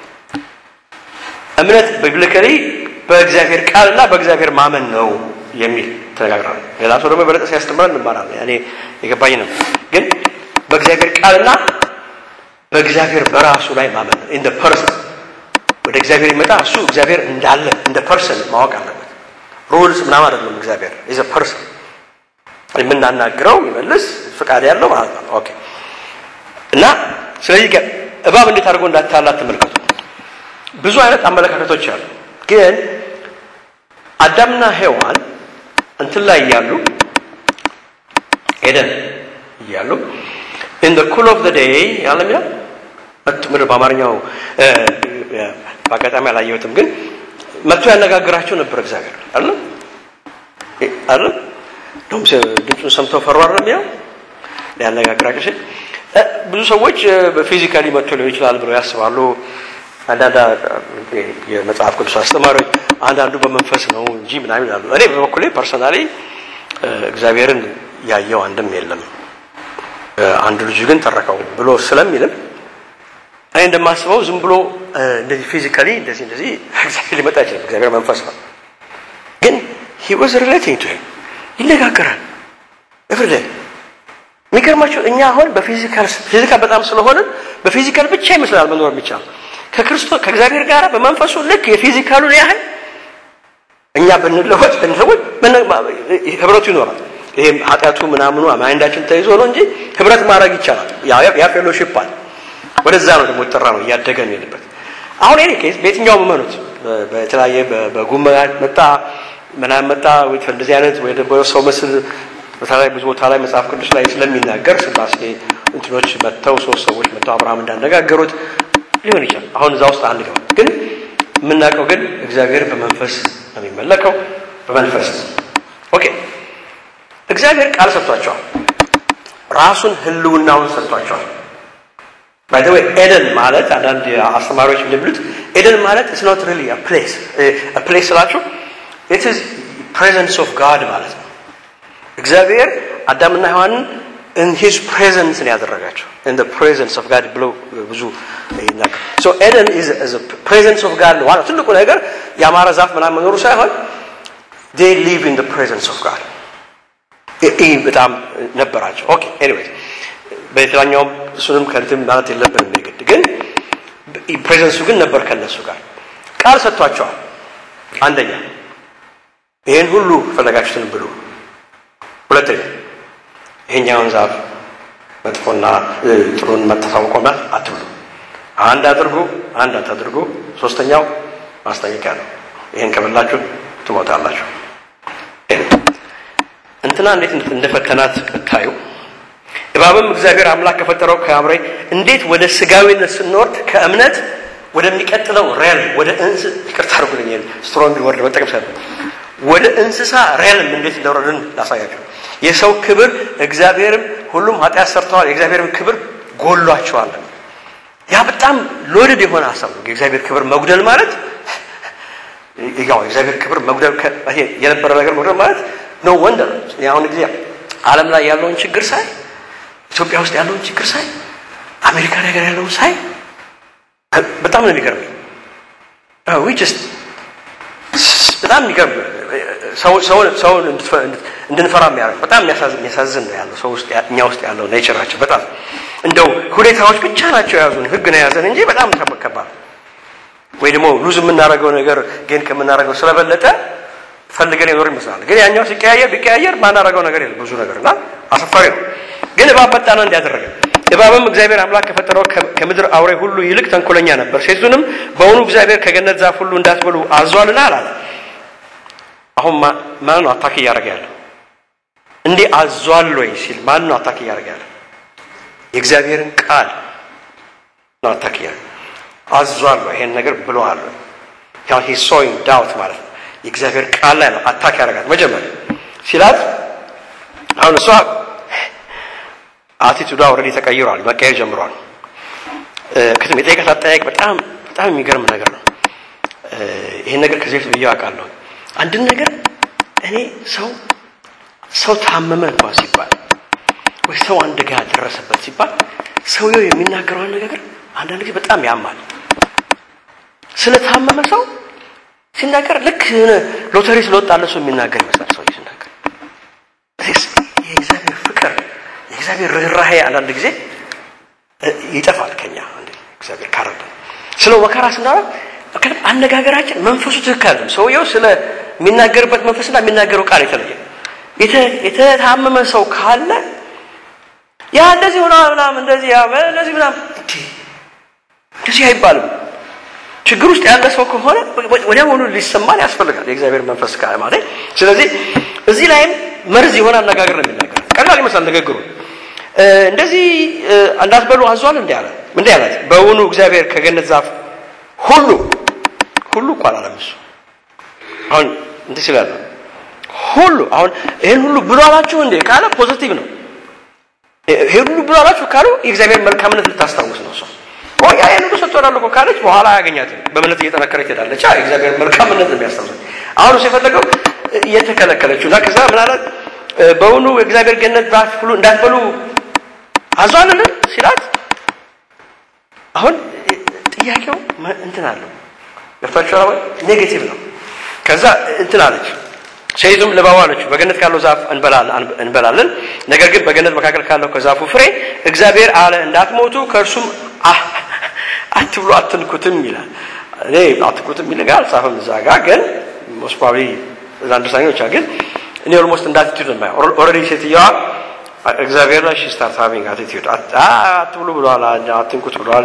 እምነት ቢብሊካሊ በእግዚአብሔር ቃልና በእግዚአብሔር ማመን ነው የሚል ተነጋግረናል። ሌላ ሰው ደግሞ በለጠ ሲያስተምረን እንማራለን። እኔ የገባኝ ነው። ግን በእግዚአብሔር ቃልና በእግዚአብሔር በራሱ ላይ ማመን ነው። in the person ወደ እግዚአብሔር ይመጣ እሱ እግዚአብሔር እንዳለ እንደ ፐርሰን ማወቅ አለበት። ሩልስ ምናምን አይደለም። እግዚአብሔር is a person የምናናግረው የሚመልስ ፍቃድ ያለው ማለት ነው። ኦኬ እና ስለዚህ እባብ እንዴት አድርጎ እንዳታላት ተመልከቱ። ብዙ አይነት አመለካከቶች አሉ። ግን አዳምና ሔዋን እንትን ላይ ያሉ ኤደን ያሉ in the cool of the day ያለኛ ምንም በአማርኛው በአጋጣሚ አላየሁትም። ግን መጥቶ ያነጋግራቸው ነበር እግዚአብሔር አይደል አይደል ደም ድምፁን ሰምተው ፈሩ አይደል ያው ያነጋግራቸው ሲል ብዙ ሰዎች በፊዚካሊ መጥቶ ሊሆን ይችላል ብለው ያስባሉ። አንዳንድ የመጽሐፍ ቅዱስ አስተማሪዎች አንዳንዱ በመንፈስ ነው እንጂ ምናምን ይላሉ። እኔ በበኩሌ ፐርሰናሊ እግዚአብሔርን ያየው አንድም የለም አንድ ልጅ ግን ተረከው ብሎ ስለሚልም እኔ እንደማስበው ዝም ብሎ እንደዚህ ፊዚካሊ እንደዚህ እንደዚህ እግዚአብሔር ሊመጣ ይችላል። እግዚአብሔር መንፈስ ነው። ግን he was relating to him ይነጋገራል every day። የሚገርማችሁ እኛ አሁን በፊዚካል ፊዚካል በጣም ስለሆነ በፊዚካል ብቻ ይመስላል መኖር የሚቻል ከክርስቶስ ከእግዚአብሔር ጋር በመንፈሱ ልክ የፊዚካሉን ያህል እኛ ብንለወጥ ብንለወጥ ህብረቱ ይኖራል። ይሄ ኃጢአቱ ምናምኑ ማይንዳችን ተይዞ ነው እንጂ ህብረት ማድረግ ይቻላል። ያ ያ ፌሎሺፕ አለ። ወደዛ ነው ደግሞ ተጠራ ነው ያደገ ነው ያለበት። አሁን እኔ ኬስ በየትኛው መመኑት በተለያየ በጉማ መጣ ምናምን መጣ ወይ እንደዚህ አይነት ወይ ደግሞ ሰው መስል በተለይ ብዙ ቦታ ላይ መጽሐፍ ቅዱስ ላይ ስለሚናገር ስላሴ እንትኖች መተው ሶስት ሰዎች መተው አብርሃም እንዳነጋገሩት ሊሆን ይችላል። አሁን እዛ ውስጥ አንድ ነው ግን ምናቀው ግን እግዚአብሔር በመንፈስ ነው የሚመለከው በመንፈስ ኦኬ እግዚአብሔር ቃል ሰጥቷቸዋል ራሱን ህልውናውን ሰጥቷቸዋል by the way ኤደን ማለት አንዳንድ አስተማሪዎች እንደሚሉት ኤደን ማለት it's not really a place a place ላችሁ it is presence of God ማለት ነው እግዚአብሔር አዳምና ሔዋንን in his presence ነው ያደረጋቸው in the presence of God ብሎ ብዙ ይናገር so Eden is as a presence of God ዋና ትልቁ ነገር ያማረ ዛፍ ምናምን መኖሩ ሳይሆን they live in the presence of God ይህ በጣም ነበራቸው ኦኬ ኤኒዌይስ በተላኛው እሱንም ከንተም ማለት የለብንም ነገር ግን ፕሬዘንሱ ግን ነበር ከነሱ ጋር ቃል ሰጥቷቸዋል አንደኛ ይሄን ሁሉ ፈለጋችሁትን ብሉ ሁለተኛ ይሄኛውን ዛፍ መጥፎና ጥሩን መተፋቆማ አትብሉ አንድ አድርጉ አንድ አታድርጉ ሶስተኛው ማስጠንቀቂያ ነው ይሄን ከበላችሁ ትሞታላችሁ እንትና እንዴት እንደፈተናት ታዩ እባብም እግዚአብሔር አምላክ ከፈጠረው ከአብሬ እንዴት ወደ ስጋዊነት ስንወርድ ከእምነት ወደሚቀጥለው ሪያል ወደ እንስ ይቅርታ አድርጉልኝ ስትሮንግ ወርድ በጠቅም ሰዓት ወደ እንስሳ ሪያል እንዴት እንደወረድን ላሳያችሁ የሰው ክብር እግዚአብሔርም ሁሉም ኃጢአት ሰርተዋል የእግዚአብሔርም ክብር ጎሏቸዋል ያ በጣም ሎድድ የሆነ ሐሳብ ነው የእግዚአብሔር ክብር መጉደል ማለት ያው የእግዚአብሔር ክብር መጉደል ይሄ የነበረ ነገር መጉደል ማለት no wonder ያውን ጊዜ ዓለም ላይ ያለውን ችግር ሳይ ኢትዮጵያ ውስጥ ያለውን ችግር ሳይ አሜሪካ ላይ ያለውን ሳይ በጣም ነው የሚገርመኝ we just በጣም የሚገርም ሰው ሰው ሰው እንድንፈራ የሚያደርግ በጣም የሚያሳዝን የሚያሳዝን ነው ያለው ሰው ውስጥ እኛ ውስጥ ያለው ኔቸራችን በጣም እንደው ሁኔታዎች ብቻ ናቸው ያዙን ህግ ነው ያዘን እንጂ በጣም ተከባድ ወይ ደግሞ ሉዝ የምናደርገው ነገር ግን ከመናደርገው ስለበለጠ ፈልገን ይኖር ይመስላል ግን ያኛው ሲቀያየር ቢቀያየር ማናረጋው ነገር የለም ብዙ ነገርና አሰፋሪ ነው ግን እባብ በጣም ነው እንዲያደርገ እባብም እግዚአብሔር አምላክ ከፈጠረው ከምድር አውሬ ሁሉ ይልቅ ተንኮለኛ ነበር ሴቱንም በእውኑ እግዚአብሔር ከገነት ዛፍ ሁሉ እንዳትበሉ አዟልና አላለ አሁን ማን ነው አታክ ያደርግ ያለው እንዴ አዟል ወይ ሲል ማን ነው አታክ ያደርግ ያለው የእግዚአብሔርን ቃል ነው አታክ ያደርግ አዟል ወይ ይሄን ነገር ብሎአል ያው he sowing doubt ማለት ነው የእግዚአብሔር ቃል ላይ ነው አታክ ያደርጋል መጀመሪያ ሲላት አሁን እሷ አቲቱዳ ኦሬዲ ተቀይሯል መቀየር ጀምሯል ከተም የጠየቀት አጠያየቅ በጣም በጣም የሚገርም ነገር ነው ይሄን ነገር ከዚህ በፊት ያውቃለሁ አንድ ነገር እኔ ሰው ሰው ታመመ እንኳን ሲባል ወይ ሰው አንድ ጋር ደረሰበት ሲባል ሰውየው የሚናገረው ነገር አንዳንድ ጊዜ በጣም ያማል ስለታመመ ሰው ሲናገር ልክ ሎተሪ ስለወጣለ ሰው የሚናገር ይመስላል ሰው ሲናገር እዚህ የእግዚአብሔር ፍቅር የእግዚአብሔር ርህራሄ አንዳንድ ጊዜ ይጠፋል ከኛ እንዴ እግዚአብሔር ካረደ ስለ ወከራ ስናራ ከነ አነጋገራችን መንፈሱ ትክክል አይደለም ሰውየው ስለ የሚናገርበት መንፈስና የሚናገረው ቃል የተለየ የተ የተታመመ ሰው ካለ ያ እንደዚህ ሆነ ምናምን እንደዚህ ያ እንደዚህ ምናምን እንደዚህ አይባልም ችግር ውስጥ ያለ ሰው ከሆነ ወዲያውኑ ሊሰማን ያስፈልጋል የእግዚአብሔር መንፈስ ካለ ማለት ስለዚህ እዚህ ላይም መርዝ የሆነ አነጋገር ነው የሚናገር ቀላል ይመስላል ነገሩ እንደዚህ እንዳትበሉ አዟል እንዴ አለ እንዴ አለ በእውኑ እግዚአብሔር ከገነት ዛፍ ሁሉ ሁሉ ቃል አለምሱ አሁን እንዴ ይላል ሁሉ አሁን ይሄን ሁሉ ብሎ አላችሁ እንዴ ካለ ፖዚቲቭ ነው ይሄን ሁሉ ብሎ አላችሁ ካሉ የእግዚአብሔር መልካምነት ልታስታውስ ነው ሰው ወይ ያየን ሁሉ ሰጥቷል እኮ ካለች በኋላ ያገኛት በእምነት እየተነከረች ትሄዳለች አይ እግዚአብሔር መልካምነት ነው የሚያስታውሰው አሁን ሲፈልገው እየተከለከለችውና ከዛ ምን አለ በእውኑ እግዚአብሔር ገነት ዛፍ ሁሉ እንዳትበሉ አዟልን ሲላት አሁን ጥያቄው እንትን አለው ገርታችኋል ኔጌቲቭ ነው ከዛ እንትን አለች ሸይዙም ለባዋለች በገነት ካለው ዛፍ እንበላለን እንበላለን ነገር ግን በገነት መካከል ካለው ከዛፉ ፍሬ እግዚአብሔር አለ እንዳትሞቱ ከርሱም አትብሉ አትንኩትም ይላል እኔ አትንኩትም ይልጋል ጻፈም ዛጋ ግን most probably አንደርስታንዶች አገን እኔ ኦልሞስት እንዳትዩት ነው ኦሬዲ ሴትያዋ እግዚአብሔር ላይ she start having attitude አትብሉ ብሏል አትንኩት ብሏል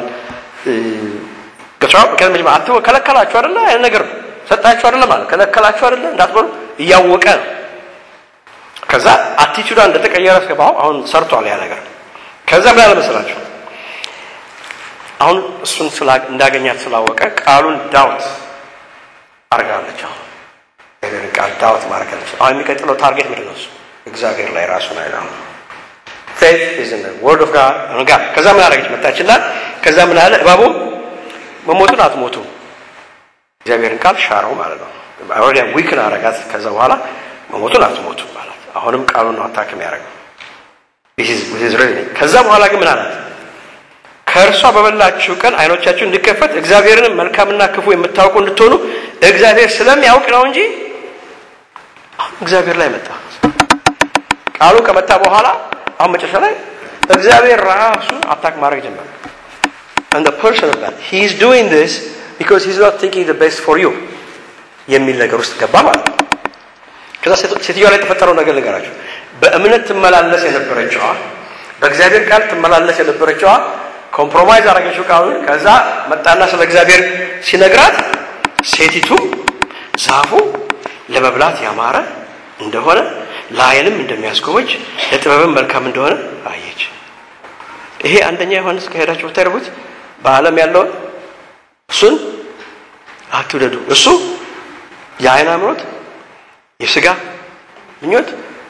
ከቻው ከመጀመሪያ አትው ከለከላችሁ አይደለ ያ ነገር ሰጣችሁ አይደለ ማለት ከለከላችሁ አይደለ እንዳትበሉ ያወቀ ከዛ አቲቲዩድ እንደተቀየረ ስገባው አሁን ሰርቷል ያ ነገር ከዛ ምን አለ መሰላችሁ አሁን እሱን ስላ እንዳገኛት ስላወቀ ቃሉን ዳውት አርጋለች አሁን ነገር ቃል ዳውት ማርካለች አሁን የሚቀጥለው ታርጌት ምንድን ነው እግዚአብሔር ላይ ራሱን አይላም faith is in the word of God and God ከዛ ምን አረጋች መጣችና ከዛ ምን አለ እባቡ መሞቱን አትሞቱ እግዚአብሔርን ቃል ሻረው ማለት ነው አውሪያ ዊክን አረጋት ከዛ በኋላ መሞቱን አትሞቱ ማለት አሁንም ቃሉን አታከም ያረጋው this is this is really ከዛ በኋላ ግን ምን አላት ከእርሷ በበላችሁ ቀን አይኖቻችሁ እንዲከፈት እግዚአብሔርን መልካምና ክፉ የምታውቁ እንድትሆኑ እግዚአብሔር ስለሚያውቅ ነው እንጂ እግዚአብሔር ላይ መጣ ቃሉ ከመጣ በኋላ አሁን መጨረሻ ላይ እግዚአብሔር ራሱን አታክ ማድረግ ጀመረ and the person of that he is doing this because he's not thinking the best for you የሚል ነገር ውስጥ ገባ ማለት ነው ከዛ ሴትዮዋ ላይ ተፈጠረው ነገር ልንገራችሁ በእምነት ትመላለስ የነበረችው በእግዚአብሔር ቃል ትመላለስ የነበረችው ኮምፕሮማይዝ አረጋችሁ ቃሉን ከዛ መጣና ስለ እግዚአብሔር ሲነግራት ሴቲቱ ዛፉ ለመብላት ያማረ እንደሆነ ለዓይንም እንደሚያስጎመጅ ለጥበብም መልካም እንደሆነ አየች ይሄ አንደኛ ዮሐንስ ከሄዳችሁ ተርቡት በዓለም ያለው እሱን አትውደዱ እሱ የዓይን አምሮት የሥጋ ምኞት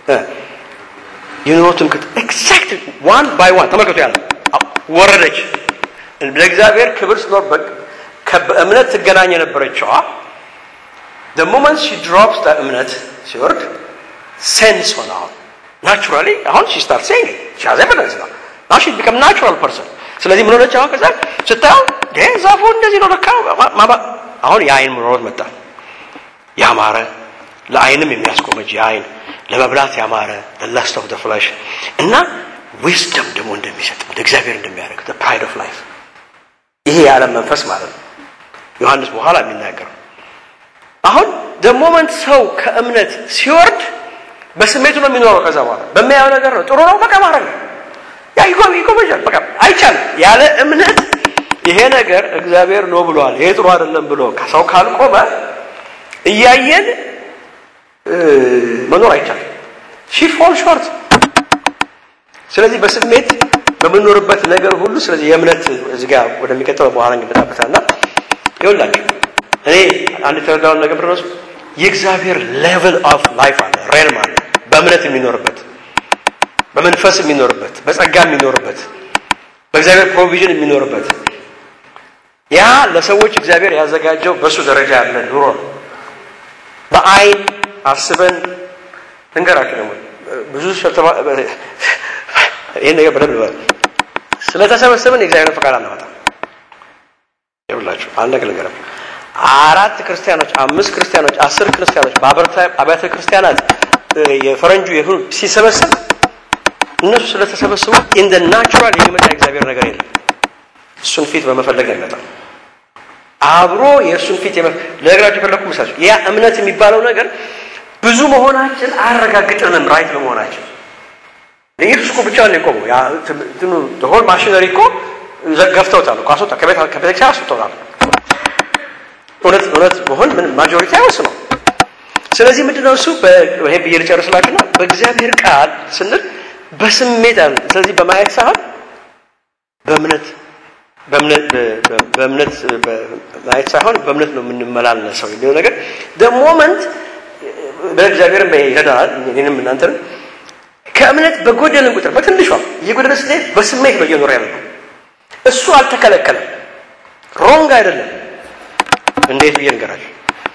የኑሮቱን ከት ኤግዛክት one by one ተመልከቱ ያለ ወረደች ለእግዚአብሔር ክብር ስኖር በእምነት ትገናኝ የነበረችው the moment she drops that እምነት ሲወርድ sense ሆነ naturally አሁን she starts saying it she has evidence now now she become natural person ስለዚህ ምን ሆነች አሁን ከዛ ስታው ዛፉ እንደዚህ ነው ለካ አሁን የዓይን ምሮት መጣ ያማረ ለዓይንም የሚያስቆመጅ የዓይን ለመብላት ያማረ the lust of the flesh እና wisdom ደግሞ እንደሚሰጥ ለእግዚአብሔር እንደሚያደርግ the pride of life ይሄ የዓለም መንፈስ ማለት ነው ዮሐንስ በኋላ የሚናገር አሁን the moment ሰው ከእምነት ሲወርድ በስሜቱ ነው የሚኖረው ከዛ በኋላ በሚያየው ነገር ነው ጥሩ ነው በቃ ማረግ ያ ይቆም ይቆምጃል በቃ አይቻልም ያለ እምነት ይሄ ነገር እግዚአብሔር ነው ብሏል ይሄ ጥሩ አይደለም ብሎ ከሰው ካልቆመ እያየን መኖር አይቻልም she falls short ስለዚህ በስሜት በመኖርበት ነገር ሁሉ ስለዚህ የእምነት እዚህ ጋር ወደሚከተለው በኋላ እንገባበታልና ይኸውላችሁ እኔ አንድ ተረዳው ነገር ብረስ የእግዚአብሔር ሌቭል ኦፍ ላይፍ አለ ሬልም አለ በእምነት የሚኖርበት በመንፈስ የሚኖርበት በጸጋ የሚኖርበት በእግዚአብሔር ፕሮቪዥን የሚኖርበት ያ ለሰዎች እግዚአብሔር ያዘጋጀው በሱ ደረጃ ያለ ኑሮ በአይን አስበን እንገራችሁ ነው ብዙ ሸተባ ይሄ ነገር በደንብ ነው ስለተሰበሰበን እግዚአብሔር ፈቃድ አናወጣ ይኸውላችሁ አንድ ነገር ልንገራችሁ አራት ክርስቲያኖች አምስት ክርስቲያኖች አስር ክርስቲያኖች ባበርታ አብያተ ክርስቲያናት የፈረንጁ ይሁን ሲሰበሰብ እነሱ ስለተሰበሰቡ in the natural የሚመጣ እግዚአብሔር ነገር የለም እሱን ፊት በመፈለግ ነው የሚመጣው አብሮ የእሱን ፊት ለግራችሁ ፈለኩ መሳጭ ያ እምነት የሚባለው ነገር ብዙ መሆናችን አረጋግጠንም ራይት በመሆናችን ለኢየሱስ እኮ ብቻ ነው ቆሞ ያ እንትኑ the whole machinery እኮ ዘገፍተውታል እኮ አስወጣ ከቤት ከቤተክርስቲያን አስወጣውታል ወለት ወለት በሆን ምን ማጆሪቲ አይወስነው ስለዚህ ምንድነው እሱ በይሄ ብዬ ልጨርስላችሁና በእግዚአብሔር ቃል ስንል በስሜት አለ ስለዚህ በማየት ሳይሆን በእምነት በእምነት በእምነት በማየት ሳይሆን በእምነት ነው የምንመላለሰው ይሄ ነገር the moment በእግዚአብሔር በይረዳል እኔንም እናንተን ከእምነት በጎደልን ቁጥር በትንሿ እየጎደለ ስለዚህ በስሜት ነው እየኖር ያለው እሱ አልተከለከለም ሮንግ አይደለም እንዴት ይንገራችሁ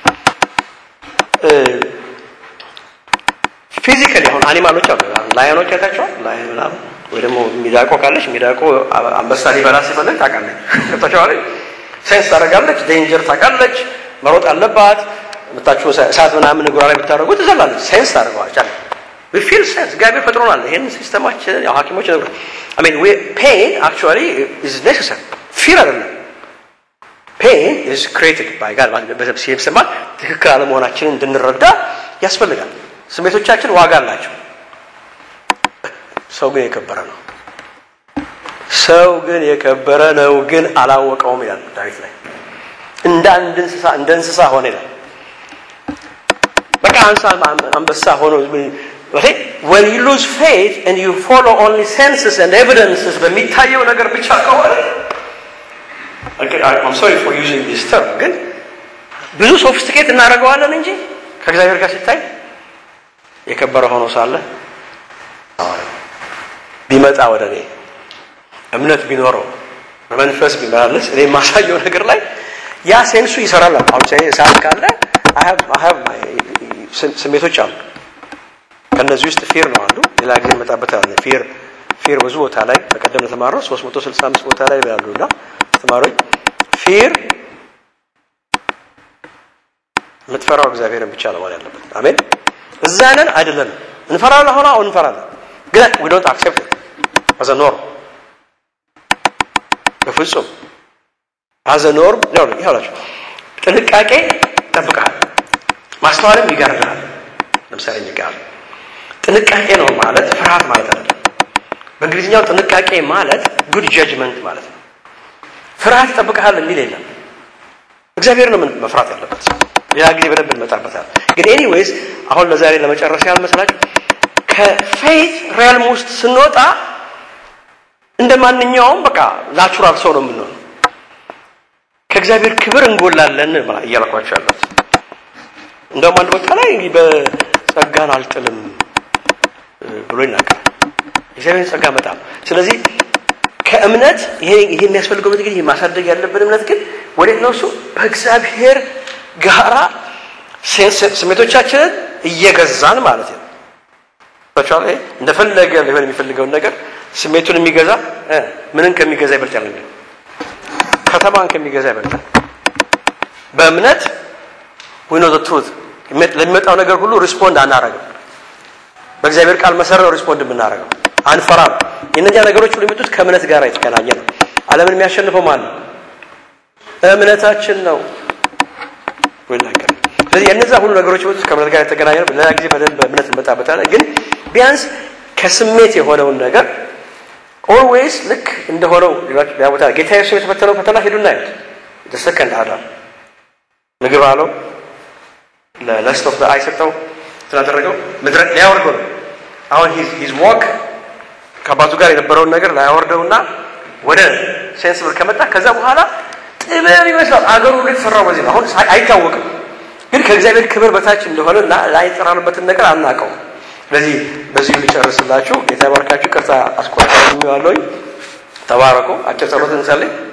ፊዚካሊ አሁን አኒማሎች አሉ ላዮኖች አይታችኋል ላዮን ምናምን ወይ ደግሞ ሚዳቆ ካለች ሚዳቆ አንበሳ ሊበላ ሲፈልግ ታውቃለች ከተቻለ ሴንስ ታደርጋለች ዴንጀር ታውቃለች መሮጥ አለባት መታችሁ ሰዓት ምናምን እግሯ ላይ ብታረጉት ትዘላለች ሴንስ ታደርጋለች አይደል we feel sense ጋር ፈጥሮናል ይሄን ሲስተማችን ያው ሐኪሞች ነው I mean we pain actually is necessary fear አይደለም pain is created by God በሰብሲብ ሰማት ትክክል አለመሆናችንን እንድንረዳ ያስፈልጋል ስሜቶቻችን ዋጋ አላቸው ሰው ግን የከበረ ነው ሰው ግን የከበረ ነው ግን አላወቀውም ይላል ዳዊት ላይ እንደ አንድ እንስሳ እንደ እንስሳ ሆነ ይላል በቃ አንሳ አንበሳ ሆኖ okay when you lose faith and you follow only senses and evidences በሚታየው ነገር ብቻ ከሆነ okay I'm sorry for using this term ግን ብዙ ሶፊስቲኬት እናደርገዋለን እንጂ ከእግዚአብሔር ጋር ሲታይ የከበረ ሆኖ ሳለ ቢመጣ ወደኔ እምነት ቢኖረው በመንፈስ ቢመላለስ እኔ ማሳየው ነገር ላይ ያ ሴንሱ ይሰራል አሁን ሳይንስ ካለ I have I have my ስሜቶች አሉ ከነዚህ ውስጥ ፊር ነው አንዱ ሌላ ጊዜ መጣበት አለ ፊር ፊር ብዙ ቦታ ላይ በቀደም ተማረው ሶስት መቶ ስልሳ አምስት ቦታ ላይ ያሉና ተማሮች ፊር ምትፈራው እግዚአብሔርን ብቻ ነው ማለት ያለበት አሜን እዛነን አይደለም እንፈራለን ሆነ አሁን እንፈራለን ግን we don't accept it as a norm በፍጹም as a norm ነው ይላችሁ ጥንቃቄ ተጠብቀሃል ማስተዋልም ይጋርዳል ለምሳሌ ይጋር ጥንቃቄ ነው ማለት ፍርሃት ማለት አይደለም በእንግሊዝኛው ጥንቃቄ ማለት good judgment ማለት ነው ፍርሃት ተጠብቀሃል የሚል የለም እግዚአብሔር ነው መፍራት ያለበት ያ ጊዜ በደንብ እንመጣበታል ግን ኤኒዌይስ አሁን ለዛሬ ለመጨረስ ያልመሰላችሁ ከፌት ሪያልም ውስጥ ስንወጣ እንደማንኛውም በቃ ናቹራል ሰው ነው የምንሆነው ከእግዚአብሔር ክብር እንጎላለን ማለት እያልኳችሁ ያለው እንደውም አንድ ቦታ ላይ በጸጋን አልጥልም ብሎ ይናገራል እግዚአብሔር ጸጋ መጣም ስለዚህ ከእምነት ይሄ ይሄ የሚያስፈልገው ነገር ይሄ ማሳደግ ያለበት እምነት ግን ወዴት ነው እሱ በእግዚአብሔር ጋራ ስሜቶቻችንን እየገዛን ማለት ነው በቻለ እንደፈለገ ሊሆን የሚፈልገው ነገር ስሜቱን የሚገዛ ምንን ከሚገዛ ይበልጣል እንዴ ከተማን ከሚገዛ ይበልጣል በእምነት we know the truth ለሚመጣው ነገር ሁሉ ሪስፖንድ አናረግም በእግዚአብሔር ቃል መሰረት ነው ሪስፖንድ የምናረገው አንፈራም የነኛ ነገሮች ሁሉ የሚመጡት ከእምነት ጋር የተገናኘ ነው ዓለምን የሚያሸንፈው ማን ነው እምነታችን ነው ወላሂ ስለዚህ የነዛ ሁሉ ነገሮች የሚመጡት ከእምነት ጋር የተገናኘ ነው ለዛ ጊዜ በደንብ በእምነት እንመጣበታለን ግን ቢያንስ ከስሜት የሆነውን ነገር always ልክ እንደሆነው ያቦታ ጌታ ኢየሱስ የተፈተነው ፈተና ሄዱና አይት the second adam ምግብ አለው ለለስት ኦፍ ዘ አይ ሰጠው ተናደረገው ምድረ ሊያወርደው አሁን ሂዝ ሂዝ walk ከባቱ ጋር የነበረውን ነገር ላያወርደውና ወደ ሴንስብል ከመጣ ከዛ በኋላ ጥበብ ይመስላል አገሩ ልክ ሰራው በዚህ አሁን አይታወቅም ግን ከእግዚአብሔር ክብር በታች እንደሆነና ላይጠራንበትን ነገር አናቀው ስለዚህ በዚህ ልጨርስላችሁ ጌታ ይባርካችሁ ቅርታ አስቆጣኝ ያለው ተባረኩ አጭር ጸሎት እንጸልይ